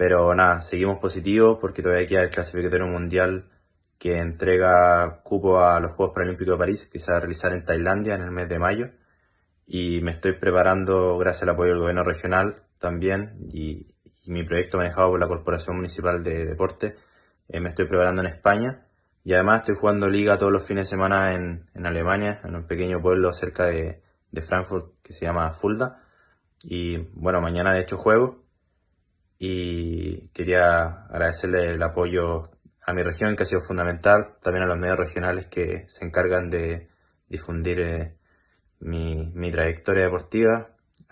Pero nada, seguimos positivos porque todavía queda el clasificatorio mundial que entrega cupo a los Juegos Paralímpicos de París, que se va a realizar en Tailandia en el mes de mayo. Y me estoy preparando gracias al apoyo del gobierno regional también y mi proyecto manejado por la Corporación Municipal de Deporte. Me estoy preparando en España y además estoy jugando liga todos los fines de semana en Alemania, en un pequeño pueblo cerca de Frankfurt que se llama Fulda. Y bueno, mañana de hecho juego y quería agradecerle el apoyo a mi región, que ha sido fundamental, también a los medios regionales que se encargan de difundir mi trayectoria deportiva,